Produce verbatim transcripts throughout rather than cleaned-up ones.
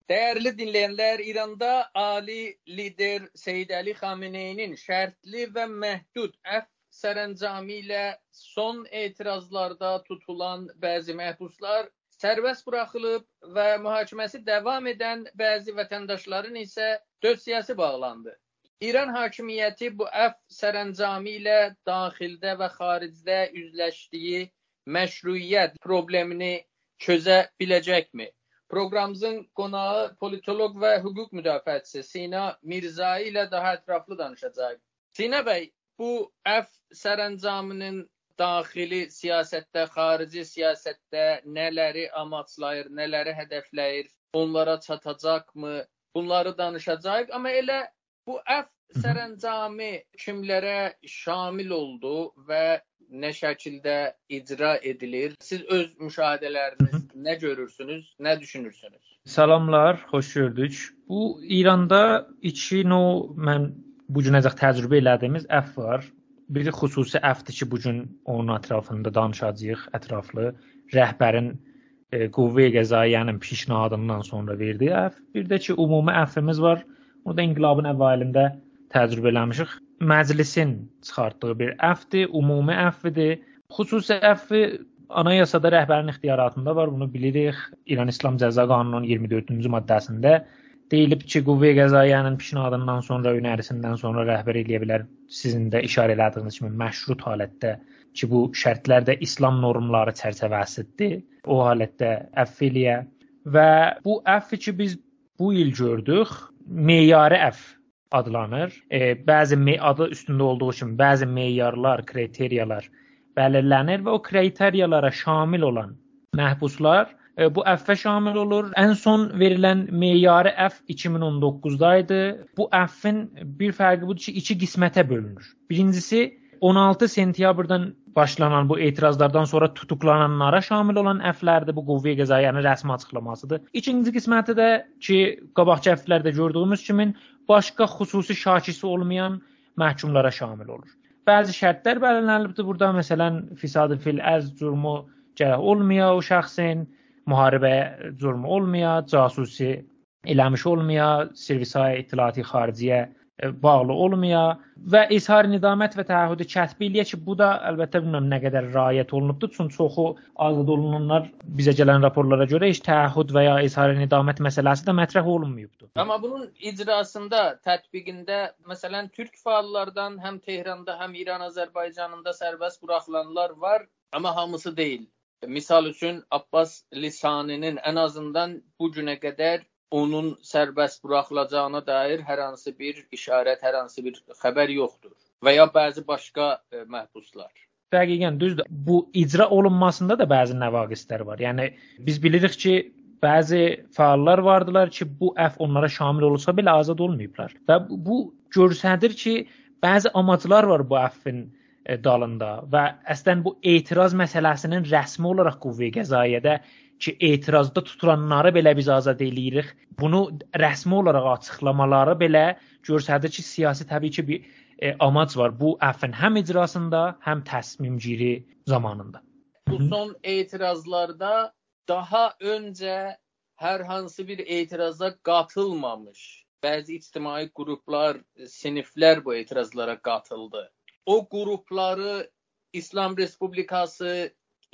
Değerli dinleyenler, İranda Ali lider Seyyid Ali Xameneyinin şərtli və məhdud əfv sərəncamı ilə son etirazlarda tutulan bəzi məhbuslar sərbəst buraxılıb və mühakiməsi davam edən bəzi vətəndaşların isə dösyəsi bağlandı. İran hakimiyyəti bu əfv sərəncamı ilə daxildə və xaricdə üzləşdiyi məşruiyyət problemini çözə biləcəkmi? Proqramımızın qonağı politolog və hüquq müdafiəçisi Sina Mirzai ilə daha ətraflı danışacaq. Sina bəy, bu əfv sərəncamının daxili siyasətdə, xarici siyasətdə nələri amaçlayır, nələri hədəfləyir, onlara çatacaqmı? Bunları danışacaq. Amma elə bu əfv sərəncamı kimlərə şamil oldu və nə şəkildə icra edilir? Siz öz müşahidələriniz nə görürsünüz, nə düşünürsünüz? Salamlar, xoş gördük. Bu İranda iki növ mən bu günəcək təcrübə elədiyimiz əfv var. Biri xüsusi əfvdir ki, bu gün onun ətrafında danışacağıq, ətraflı. Rəhbərin e, qüvvə-i qəzaiyənin pişnahadından sonra verdiyi əfv. Bir də ki, ümumi əfvimiz var. Onu da inqilabın əvvəlində təcrübə eləmişik. Məclisin çıxartdığı bir əfvdir, ümumi əfvdir. Xüsusi əfvi anayasada rəhbərin ixtiyaratında var, bunu bilirik. İran İslam Cəza Qanununun iyirmi dördüncü maddəsində deyilib ki, qüvvə-i qəzaiyənin pişnahadından sonra, önərisindən sonra rəhbər eləyə bilər. Sizin də işarə elədiyiniz kimi məşrut halətdə ki, bu şərtlər də İslam normları çərçivəsidir. O halətdə əfv eləyə və bu əfv ki, biz bu il gördük, meyari əfv adlanır. E, bəzi adı üstündə olduğu kimi bəzi meyarlar, kriteriyalar belirlənir və o kriteriyalara şamil olan məhbuslar e, bu əfvə şamil olur. Ən son verilən meyari əfv iki min on doqquzda idi. Bu əfvin bir fərqi budur ki, iki qismətə bölünür. Birincisi on altı sentyabrdan başlanan bu etirazlardan sonra tutuklananlara şamil olan əfvlərdir. Bu qüvvə-i qəzaiyənin rəsmi açıqlamasıdır. İkinci qisməti də ki, qabaqçı əfvlərdə gördüyümüz kimi başqa xüsusi şakisi olmayan məhkumlara şamil olur. Bəzi şərtlər belirlənilibdir. Burada məsələn fisad-ı fil ərz cürmü gərək olmaya o şəxsin, müharibə cürmü olmaya, casusi eləmiş olmaya, servisaya itilati xariciyə bağlı olmaya və izhar nidamət və təəhhüdü kətbi eləyə ki, bu da əlbəttə bilmirəm nə qədər riayət olunubdur. Çünki çoxu azad olunanlar bizə gələn raporlara görə heç təəhhüd və ya izhar nidamət məsələsi də mətrəh olunmayıbdır. Amma bunun icrasında, tətbiqində məsələn türk fəallardan həm Tehranda, həm İran, Azərbaycanında sərbəst buraxılanlar var, amma hamısı deyil. Misal üçün Abbas Lisaninin ən azından bu günə qədər onun sərbəst buraxılacağına dair hər hansı bir işarət, hər hansı bir xəbər yoxdur. Və ya bəzi başqa e, məhbuslar. Dəqiqən düzdür. Bu icra olunmasında da bəzi nəvaqislər var. Yəni biz bilirik ki, bəzi fəallar vardılar ki, bu əfv onlara şamil olsa belə azad olmayıblar. Və bu göstərir ki, bəzi amaclar var bu əfvin e, dalında və əslən bu etiraz məsələsinin rəsmi olaraq qüvvə-i qəzaiyədə ki, etirazda tutulanları belə biz azad eləyirik. Bunu rəsmi olaraq açıqlamaları belə göstərir ki, siyasi təbii ki bir e, amac var bu əfvin həm icrasında, həm təsmimgiri zamanında. Bu son etirazlarda daha öncə hər hansı bir etiraza qatılmamış bəzi ictimai qruplar, siniflər bu etirazlara qatıldı. O qrupları İslam Respublikası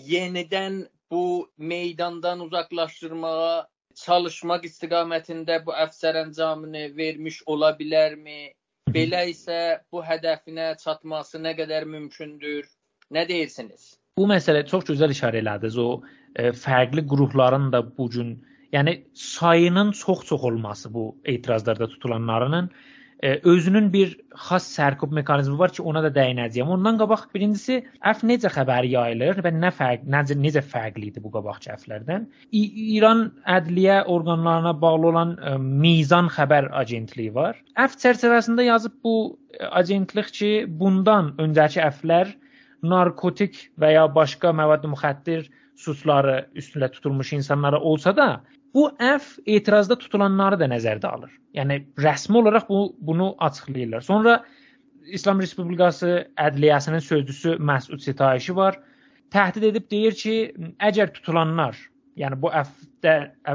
yenidən bu meydandan uzaqlaşdırmağa çalışmaq istiqamətində bu əfv sərəncamını vermiş ola bilərmi? Belə isə bu hədəfinə çatması nə qədər mümkündür? Nə deyirsiniz? Bu məsələ çox gözəl işarə elədiniz. O e, fərqli qrupların da bu gün, yəni sayının çox-çox olması bu etirazlarda tutulanlarının e, özünün bir xas sərkub mexanizmi var ki, ona da dəyinəcəyəm. Ondan qabaq birincisi əfv necə xəbəri yayılır və nə fərq, necə, necə fərqli idi bu qabaqçı əfvlərdən? İran ədliyyə orqanlarına bağlı olan e, Mizan xəbər agentliyi var. Əfv çərçivəsində yazıb bu agentlik ki, bundan öncəki əfvlər narkotik və ya başqa məvaddə müxəddir suçları üstündə tutulmuş insanlara olsa da, bu əfv etirazda tutulanları da nəzərdə alır. Yəni rəsmi olaraq bu bunu açıqlayırlar. Sonra İslam Respublikası Ədliyyəsinin sözcüsü Məsud Sitayişi var. Təhdid edib deyir ki, əgər tutulanlar, yəni bu əfvdə əfv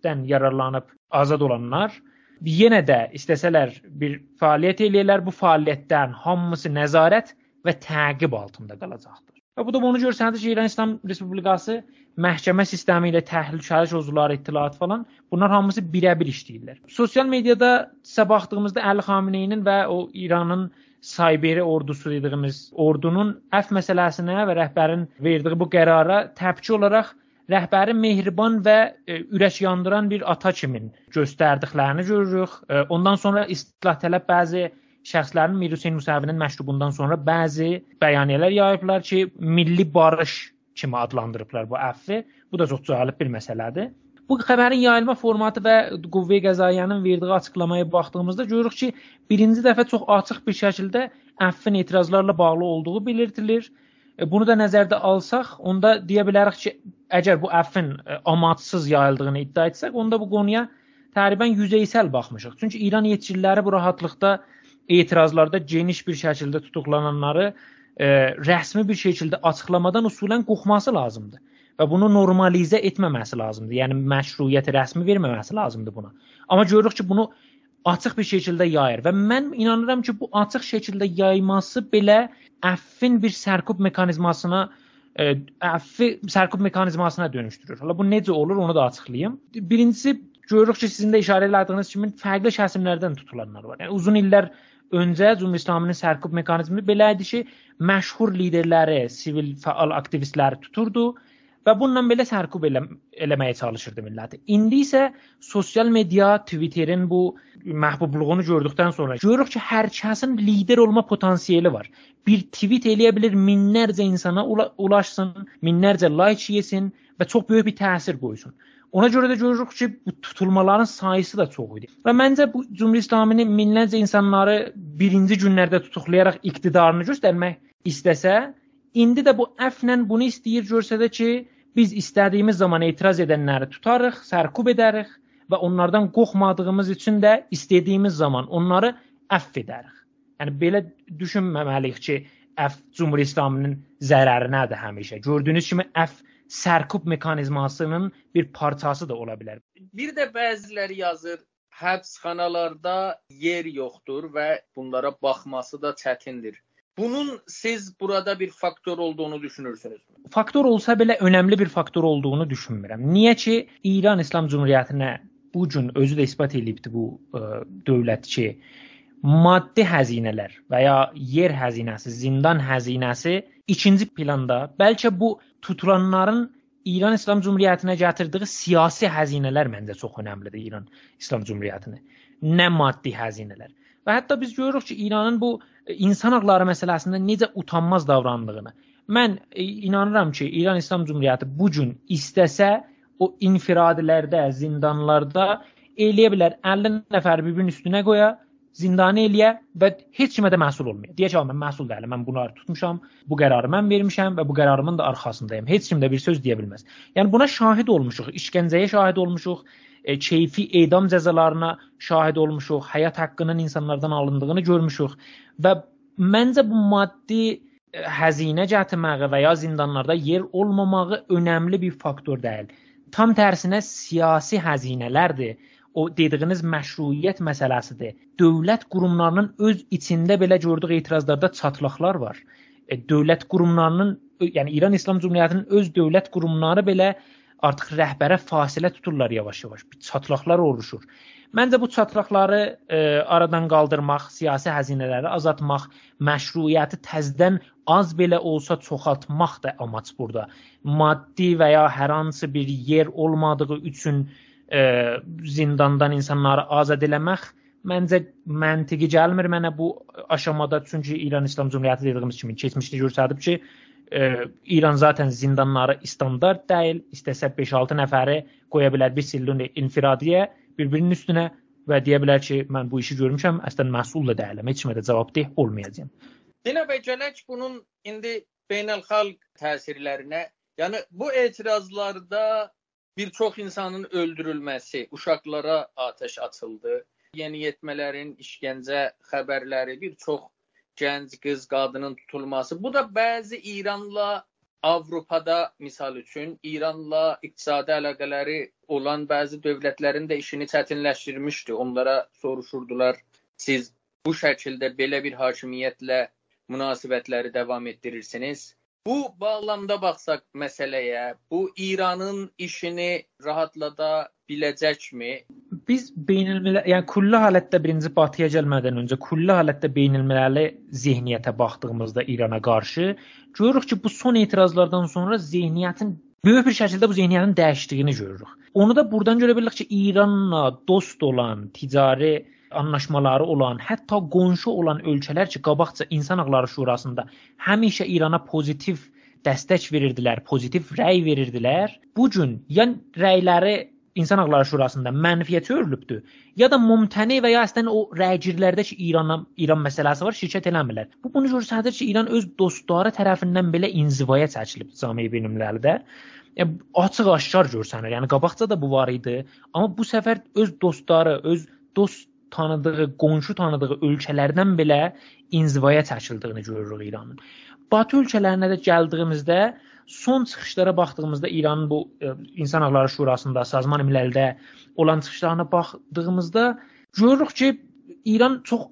təzyiqdən yararlanıb azad olanlar yenə də istəsələr bir fəaliyyət eləyirlər, bu fəaliyyətdən hamısı nəzarət və təqib altında qalacaqdır. Və bu da bunu göstərir ki, İran İslam Respublikası məhkəmə sistemi ilə təhlükəli mövzular, ittilaat falan, bunlar hamısı birə-bir işləyirlər. Sosial mediada sizə baxdığımızda Əli Xameneyinin və o İranın Sayberi ordusu dediyimiz ordunun əfv məsələsinə və rəhbərin verdiyi bu qərara təpki olaraq rəhbərin mehriban və e, ürək yandıran bir ata kimi göstərdiklərini görürük. E, ondan sonra istilah tələb bəzi şəxslərin Mir Hüseyn Musəvinin məktubundan sonra bəzi bəyaniyələr yayıblar ki, milli barış kimi adlandırıblar bu əfvi. Bu da çox cəlib bir məsələdir. Bu xəbərin yayılma formatı və Qüvvə-i Qəzaiyyanın verdiyi açıqlamaya baxdığımızda görürük ki, birinci dəfə çox açıq bir şəkildə əfvin etirazlarla bağlı olduğu belirtilir. Bunu da nəzərdə alsaq, onda deyə bilərik ki, əgər bu əfvin amansız yayıldığını iddia etsək, onda bu qonuya təqribən yüzeysəl baxmışıq. Çünki İran yetkililəri bu rahatlıqda etirazlarda geniş bir şəkildə tutuqlananları e, rəsmi bir şəkildə açıqlamadan usulən qoxması lazımdır. Və bunu normalizə etməməsi lazımdır. Yəni məşruiyyəti rəsmi verməməsi lazımdır buna. Amma görürük ki, bunu açıq bir şəkildə yayır və mən inanıram ki, bu açıq şəkildə yayması belə əffin bir sərkub mekanizmasına e, əffi sərkub mekanizmasına dönüşdürür. Hala bu necə olur, onu da açıqlayım. Birincisi görürük ki, sizin də işarə etdiyiniz kimi fərqli kəsimlərdən tutulanlar var. Yəni uzun illər öncə Cümhuriyyət İslamının sərkub mekanizmi belə idi ki, məşhur liderləri, sivil fəal aktivistləri tuturdu və bununla belə sərkub elə, eləməyə çalışırdı milləti. İndi isə sosial media, Twitterin bu məhbubluğunu gördükdən sonra görürük ki, hər kəsin lider olma potansiyeli var. Bir tweet eləyə bilir, minlərcə insana ulaşsın, minlərcə like yesin və çox böyük bir təsir qoysun. Ona görə də görürük ki, bu tutulmaların sayısı da çox idi. Və məncə bu Cümhuriyyət İslamının minlərcə insanları birinci günlərdə tutuqlayaraq iqtidarını göstərmək istəsə, indi də bu əflə bunu istəyir görsədə ki, biz istədiyimiz zaman etiraz edənləri tutarıq, sərkub edərik və onlardan qorxmadığımız üçün də istədiyimiz zaman onları əfv edərik. Yəni belə düşünməməliyik ki, əfv Cümhuriyyət İslamının zərərinədir həmişə. Gördüyünüz kimi əfv sərkub mekanizmasının bir parçası da ola bilər. Bir də bəziləri yazır, həbsxanalarda yer yoxdur və bunlara baxması da çətindir. Bunun siz burada bir faktor olduğunu düşünürsünüzmü? Faktor olsa belə önəmli bir faktor olduğunu düşünmürəm. Niyə ki, İran İslam Cümhuriyyətinə bu gün özü də isbat edibdi bu ə, dövlət ki, maddi xəzinələr və ya yer xəzinəsi, zindan xəzinəsi ikinci planda, bəlkə bu tutulanların İran İslam Cümhuriyyətinə gətirdiyi siyasi xəzinələr məncə çox önəmlidir İran İslam Cümhuriyyətinə. Nə maddi xəzinələr. Və hətta biz görürük ki, İranın bu insan haqları məsələsində necə utanmaz davrandığını. Mən e, inanıram ki, İran İslam Cümhuriyyəti bu gün istəsə o infiradilərdə, zindanlarda eləyə bilər əlli nəfər bir-birinin üstünə qoya, zindanı eləyə və heç kimə də məsul olmaya. Deyək ki, mən məsul deyiləm, mən bunları tutmuşam, bu qərarı mən vermişəm və bu qərarımın da arxasındayım. Heç kim də bir söz deyə bilməz. Yəni buna şahid olmuşuq, işgəncəyə şahid olmuşuq, e, keyfi edam cəzalarına şahid olmuşuq, həyat haqqının insanlardan alındığını görmüşük və məncə bu maddi e, xəzinə gətirməyi və ya zindanlarda yer olmamağı önəmli bir faktor deyil. Tam tərsinə siyasi xəzinələrdir. O dediyiniz məşruiyyət məsələsidir. Dövlət qurumlarının öz içində belə gördüyü etirazlarda çatlaqlar var. E, dövlət qurumlarının, yəni İran İslam Cümhuriyyətinin öz dövlət qurumları belə artıq rəhbərə fasilə tuturlar yavaş-yavaş. Bir çatlaqlar oluşur. Məncə bu çatlaqları e, aradan qaldırmaq, siyasi xəzinələri azaltmaq, məşruiyyəti təzədən az belə olsa çoxaltmaq da amac burada. Maddi və ya hər hansı bir yer olmadığı üçün e, zindandan insanları azad eləmək məncə məntiqi gəlmir mənə bu aşamada. Çünki İran İslam Cümhuriyyəti dediyimiz kimi keçmişdə göstərib ki, e, İran zaten zindanları standart deyil. İstəsə beş altı nəfəri qoya bilər bir sillun infiradiyə bir-birinin üstünə və deyə bilər ki, mən bu işi görmüşəm, əslən məsul da deyiləm, heç kimə də cavabdeh olmayacağam. Dinə bəy, gələk bunun indi beynəlxalq təsirlərinə. Yəni bu etirazlarda bir çox insanın öldürülməsi, uşaqlara atəş açıldı, yeniyetmələrin işgəncə xəbərləri, bir çox gənc qız, qadının tutulması. Bu da bəzi İranla Avropada misal üçün İranla iqtisadi əlaqələri olan bəzi dövlətlərin də işini çətinləşdirmişdi. Onlara soruşurdular, siz bu şəkildə belə bir hakimiyyətlə münasibətləri davam etdirirsiniz. Bu bağlamda baxsaq məsələyə, bu İranın işini rahatlada biləcəkmi? Biz beynəlmiləl, yəni kulli halətdə birinci batıya gəlmədən öncə kulli halətdə beynəlmiləli zehniyyətə baxdığımızda İrana qarşı görürük ki, bu son etirazlardan sonra zehniyyətin böyük bir şəkildə bu zehniyyətin dəyişdiyini görürük. Onu da buradan görə bilirik ki, İranla dost olan, ticari anlaşmaları olan, hətta qonşu olan ölkələr ki, qabaqca İnsan Hüquqları Şurasında həmişə İrana pozitiv dəstək verirdilər, pozitiv rəy verirdilər. Bu gün ya rəyləri İnsan Hüquqları Şurasında mənfiyə çevrilibdir, ya da mümtəni və ya əslən o rəygirlərdə ki, İranla İran məsələsi var, şirkət eləmirlər. Bu bunu göstərir ki, İran öz dostları tərəfindən belə inzivaya çəkilib cəmiyyət beynəlmiləlidə. Yəni açıq-aşkar görsənir. Yəni qabaqca da bu var idi, amma bu səfər öz dostları, öz dost tanıdığı, qonşu tanıdığı ölkələrdən belə inzivaya çəkildiyini görürük İranın. Batı ölkələrinə də gəldiyimizdə son çıxışlara baxdığımızda İranın bu e, İnsan Hüquqları Şurasında, Sazman Miləldə olan çıxışlarına baxdığımızda görürük ki, İran çox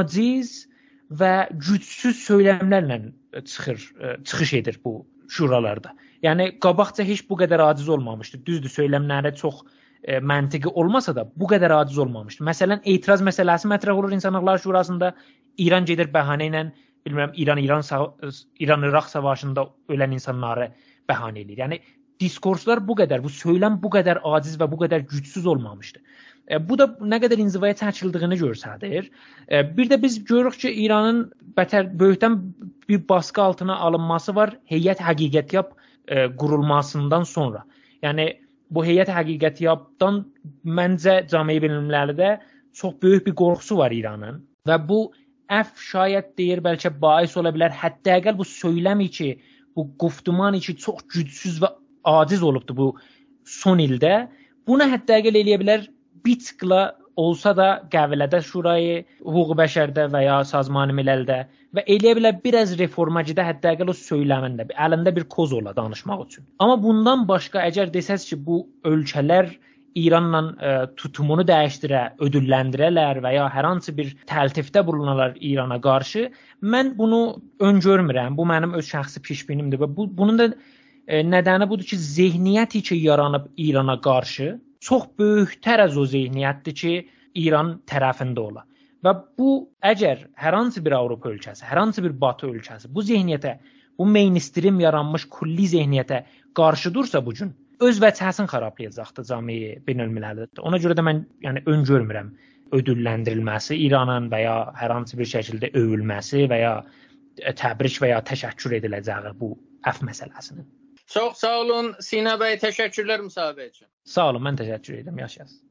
aciz və gücsüz söyləmlərlə çıxır, e, çıxış edir bu şuralarda. Yəni qabaqca heç bu qədər aciz olmamışdı. Düzdür, söyləmləri çox e, məntiqi olmasa da bu qədər aciz olmamışdı. Məsələn, etiraz məsələsi mətrəh olur İnsan Hüquqları Şurasında. İran gedir bəhanə ilə, bilmirəm, İran-İran İran-İraq savaşında ölən insanları bəhanə edir. Yəni diskurslar bu qədər, bu söyləm bu qədər aciz və bu qədər gücsüz olmamışdı. E, bu da nə qədər inzivaya çəkildiyini göstərir. E, bir də biz görürük ki, İranın bətər böyükdən bir baskı altına alınması var Heyət Həqiqətyab e, qurulmasından sonra. Yəni bu Heyət Həqiqətyabdan məncə cəmiyyət beynəlmiləlidə çox böyük bir qorxusu var İranın və bu əf şayət deyir, bəlkə bais ola bilər. Hətta əgər bu söyləmi ki, bu quftuman ki çox gücsüz və aciz olubdu bu son ildə, bunu hətta əgər eləyə bilər bir tıqla olsa da qəvilədə şurayı, hüquq bəşərdə və ya Sazman Miləldə və eləyə bilər biraz reformacıda hətta əgər o söyləmində əlində bir koz ola danışmaq üçün. Amma bundan başqa əgər desəz ki, bu ölkələr İranla e, tutumunu dəyişdirə, ödülləndirələr və ya hər hansı bir təltifdə bulunalar İrana qarşı, mən bunu öngörmürəm. Bu mənim öz şəxsi pişbinimdir və bu, bunun da e, nədəni budur ki, zehniyyəti ki yaranıb İrana qarşı çox böyük tərəz o zehniyyətdir ki, İran tərəfində ola. Və bu əgər hər hansı bir Avropa ölkəsi, hər hansı bir Batı ölkəsi bu zehniyyətə, bu mainstream yaranmış kulli zehniyyətə qarşı dursa bu gün öz vəchəsini xarablayacaqdır cəmiyyət beynəlmiləlidə. Ona görə də mən yəni öngörmürəm ödülləndirilməsi İranın və ya hər hansı bir şəkildə övülməsi və ya təbrik və ya təşəkkür ediləcəyi bu əf məsələsinin. Çox sağ olun Sina bəy, təşəkkürlər müsahibə üçün. Sağ olun, mən təşəkkür edirəm, yaşasın.